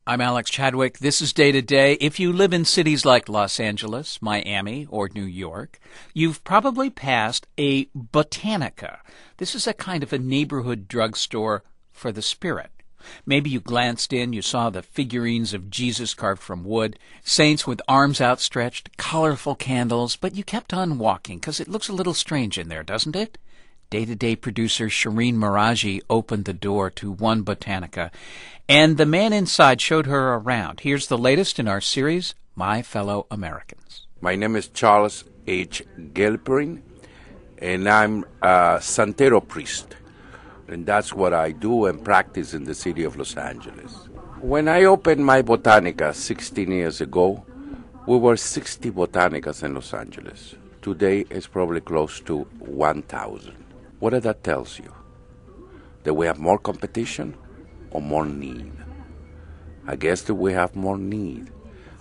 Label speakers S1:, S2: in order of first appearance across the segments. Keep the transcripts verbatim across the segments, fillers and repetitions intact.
S1: I'm Alex Chadwick. This is Day to Day. If you live in cities like Los Angeles, Miami, or New York, you've probably passed a Botanica. This is a kind of a neighborhood drugstore for the spirit. Maybe you glanced in, you saw the figurines of Jesus carved from wood, saints with arms outstretched, colorful candles, but you kept on walking because it looks a little strange in there, doesn't it? Day-to-Day producer Shireen Meraji opened the door to one Botanica, and the man inside showed her around. Here's the latest in our series, My Fellow Americans.
S2: My name is Charles H. Gelperin, and I'm a Santero priest, and that's what I do and practice in the city of Los Angeles. When I opened my Botanica sixteen years ago, we were sixty Botanicas in Los Angeles. Today, it's probably close to one thousand. What does that tell you? That we have more competition or more need? I guess that we have more need.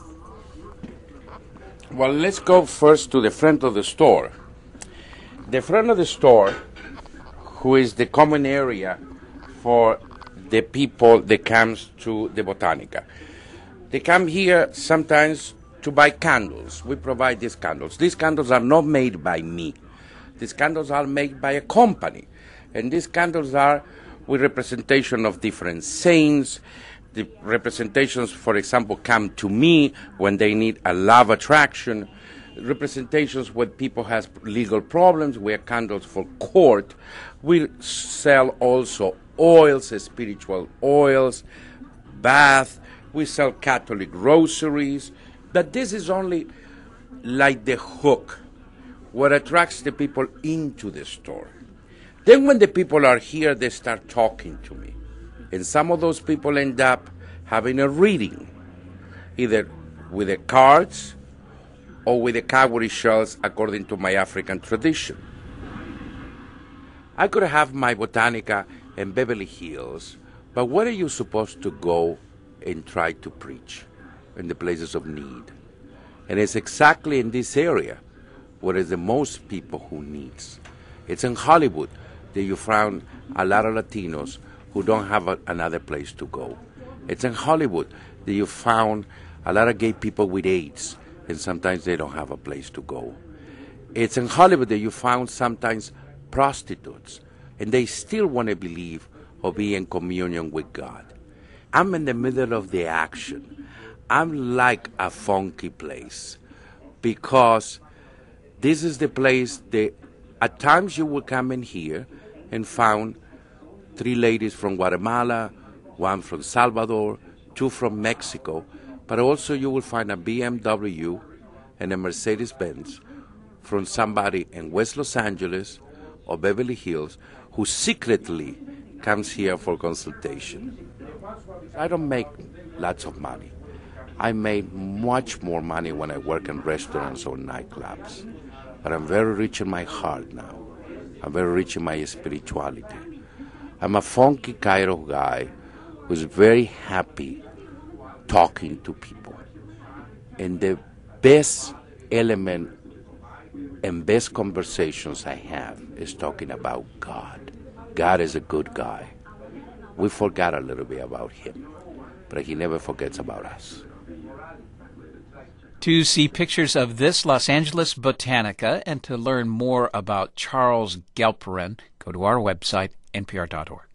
S2: Well, let's go first to the front of the store. The front of the store, who is the common area for the people that comes to the Botanica. They come here sometimes to buy candles. We provide these candles. These candles are not made by me. These candles are made by a company, and these candles are with representation of different saints. The representations, for example, come to me when they need a love attraction. Representations when people have legal problems. We have candles for court. We sell also oils, spiritual oils, bath. We sell Catholic rosaries. But this is only like the hook, what attracts the people into the store. Then when the people are here, they start talking to me. And some of those people end up having a reading, either with the cards or with the cowrie shells, according to my African tradition. I could have my Botanica in Beverly Hills, but where are you supposed to go and try to preach? In the places of need. And it's exactly in this area where is the most people who needs. It's in Hollywood that you found a lot of Latinos who don't have a, another place to go. It's in Hollywood that you found a lot of gay people with AIDS, and sometimes they don't have a place to go. It's in Hollywood that you found sometimes prostitutes, and they still want to believe or be in communion with God. I'm in the middle of the action. I'm like a funky place because this is the place that at times you will come in here and found three ladies from Guatemala, one from Salvador, two from Mexico, but also you will find a B M W and a Mercedes-Benz from somebody in West Los Angeles or Beverly Hills who secretly comes here for consultation. I don't make lots of money. I make much more money when I work in restaurants or nightclubs. But I'm very rich in my heart now. I'm very rich in my spirituality. I'm a funky Cairo guy who's very happy talking to people. And the best element and best conversations I have is talking about God. God is a good guy. We forgot a little bit about him, but he never forgets about us.
S1: To see pictures of this Los Angeles Botanica and to learn more about Charles Gelperin, go to our website, N P R dot org.